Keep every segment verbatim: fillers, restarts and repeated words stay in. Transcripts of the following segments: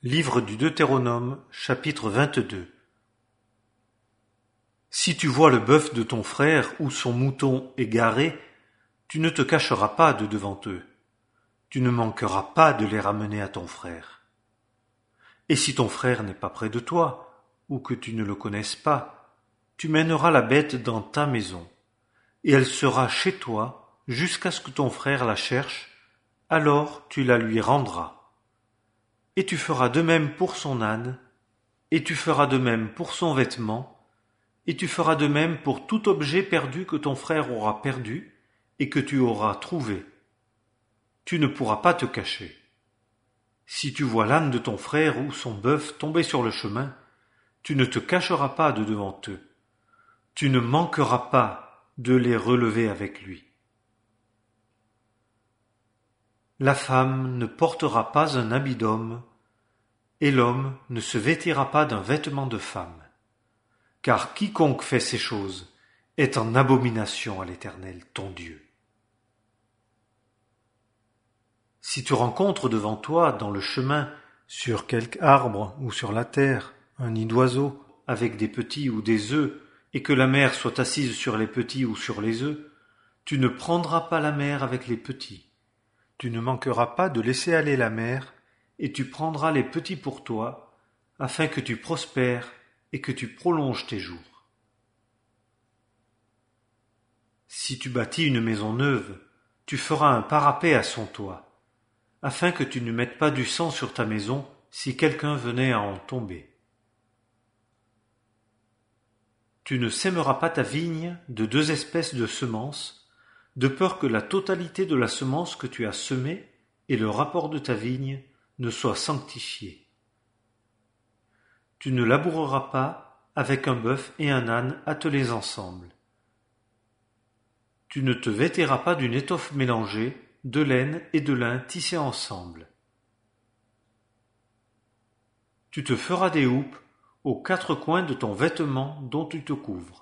Livre du Deutéronome, chapitre vingt-deux. Si tu vois le bœuf de ton frère ou son mouton égaré, tu ne te cacheras pas de devant eux. Tu ne manqueras pas de les ramener à ton frère. Et si ton frère n'est pas près de toi, ou que tu ne le connaisses pas, tu mèneras la bête dans ta maison, et elle sera chez toi jusqu'à ce que ton frère la cherche, alors tu la lui rendras. Et tu feras de même pour son âne, et tu feras de même pour son vêtement, et tu feras de même pour tout objet perdu que ton frère aura perdu et que tu auras trouvé. Tu ne pourras pas te cacher. Si tu vois l'âne de ton frère ou son bœuf tomber sur le chemin, tu ne te cacheras pas de devant eux. Tu ne manqueras pas de les relever avec lui. La femme ne portera pas un habit d'homme, et l'homme ne se vêtira pas d'un vêtement de femme. Car quiconque fait ces choses est en abomination à l'Éternel, ton Dieu. Si tu rencontres devant toi, dans le chemin, sur quelque arbre ou sur la terre, un nid d'oiseau, avec des petits ou des œufs, et que la mère soit assise sur les petits ou sur les œufs, tu ne prendras pas la mère avec les petits. Tu ne manqueras pas de laisser aller la mère, et tu prendras les petits pour toi, afin que tu prospères et que tu prolonges tes jours. Si tu bâtis une maison neuve, tu feras un parapet à son toit, afin que tu ne mettes pas du sang sur ta maison si quelqu'un venait à en tomber. Tu ne sèmeras pas ta vigne de deux espèces de semences, de peur que la totalité de la semence que tu as semée et le rapport de ta vigne ne soient sanctifiés. Tu ne laboureras pas avec un bœuf et un âne attelés ensemble. Tu ne te vêtiras pas d'une étoffe mélangée, de laine et de lin tissés ensemble. Tu te feras des houppes aux quatre coins de ton vêtement dont tu te couvres.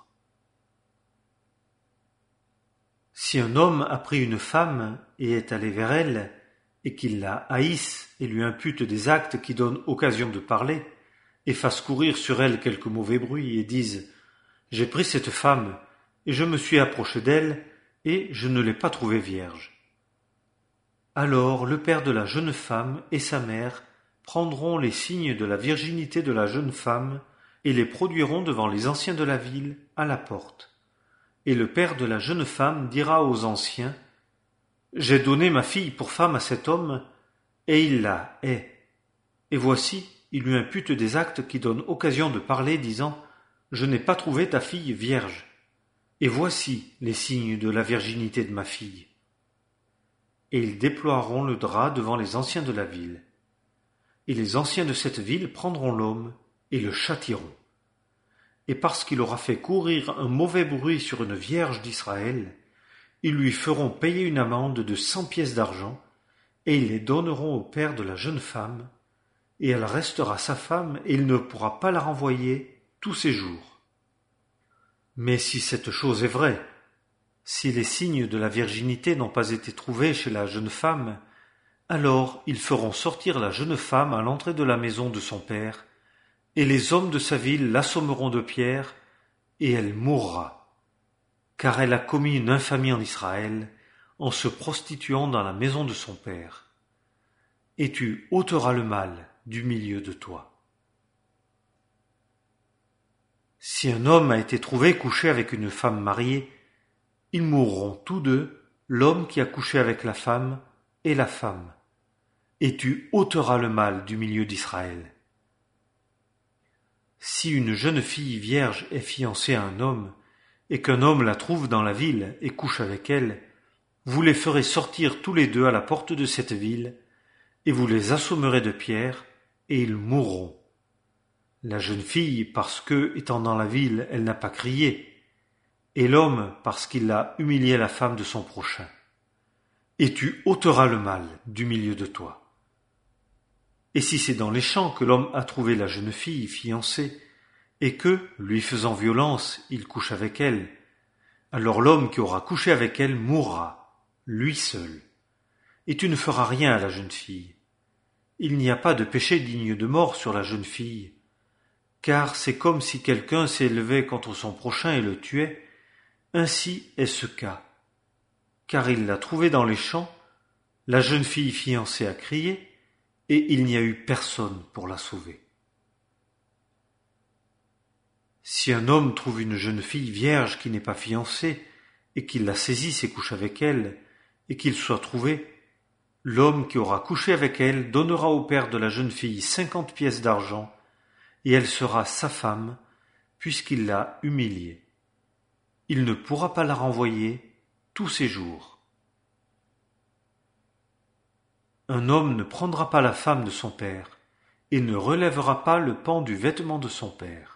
Si un homme a pris une femme et est allé vers elle, et qu'il la haïsse et lui impute des actes qui donnent occasion de parler, et fasse courir sur elle quelque mauvais bruit, et dise « J'ai pris cette femme, et je me suis approché d'elle, et je ne l'ai pas trouvée vierge. » Alors le père de la jeune femme et sa mère prendront les signes de la virginité de la jeune femme, et les produiront devant les anciens de la ville, à la porte. Et le père de la jeune femme dira aux anciens « J'ai donné ma fille pour femme à cet homme, et il la hait. Et voici, il lui impute des actes qui donnent occasion de parler, disant « Je n'ai pas trouvé ta fille vierge. Et voici les signes de la virginité de ma fille. » Et ils déploieront le drap devant les anciens de la ville. Et les anciens de cette ville prendront l'homme et le châtieront. Et parce qu'il aura fait courir un mauvais bruit sur une vierge d'Israël, ils lui feront payer une amende de cent pièces d'argent, et ils les donneront au père de la jeune femme, et elle restera sa femme, et il ne pourra pas la renvoyer tous ses jours. Mais si cette chose est vraie, si les signes de la virginité n'ont pas été trouvés chez la jeune femme, alors ils feront sortir la jeune femme à l'entrée de la maison de son père, et les hommes de sa ville l'assommeront de pierres, et elle mourra, car elle a commis une infamie en Israël, en se prostituant dans la maison de son père. Et tu ôteras le mal du milieu de toi. Si un homme a été trouvé couché avec une femme mariée, ils mourront tous deux, l'homme qui a couché avec la femme et la femme, et tu ôteras le mal du milieu d'Israël. Si une jeune fille vierge est fiancée à un homme, et qu'un homme la trouve dans la ville et couche avec elle, vous les ferez sortir tous les deux à la porte de cette ville, et vous les assommerez de pierres, et ils mourront. La jeune fille, parce que, étant dans la ville, elle n'a pas crié, et l'homme, parce qu'il a humilié la femme de son prochain. Et tu ôteras le mal du milieu de toi. Et si c'est dans les champs que l'homme a trouvé la jeune fille fiancée, et que, lui faisant violence, il couche avec elle, alors l'homme qui aura couché avec elle mourra, lui seul, et tu ne feras rien à la jeune fille. il n'y a pas de péché digne de mort sur la jeune fille, car c'est comme si quelqu'un s'élevait contre son prochain et le tuait. Ainsi est ce cas, car il l'a trouvée dans les champs, la jeune fille fiancée a crié, et il n'y a eu personne pour la sauver. Si un homme trouve une jeune fille vierge qui n'est pas fiancée, et qu'il la saisisse et couche avec elle, et qu'il soit trouvé, l'homme qui aura couché avec elle donnera au père de la jeune fille cinquante pièces d'argent, et elle sera sa femme, puisqu'il l'a humiliée. Il ne pourra pas la renvoyer tous ses jours. Un homme ne prendra pas la femme de son père, et ne relèvera pas le pan du vêtement de son père.